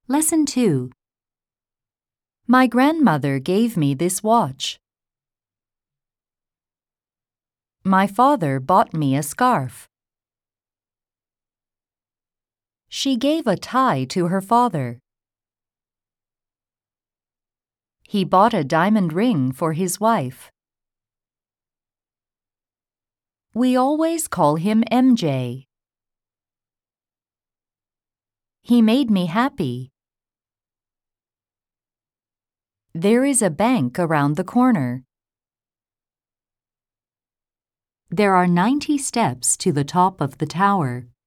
Lesson 2. My grandmother gave me this watch. My father bought me a scarf. She gave a tie to her father. He bought a diamond ring for his wife. We always call him MJ. He made me happy. There is a bank around the corner. There are 90 steps to the top of the tower.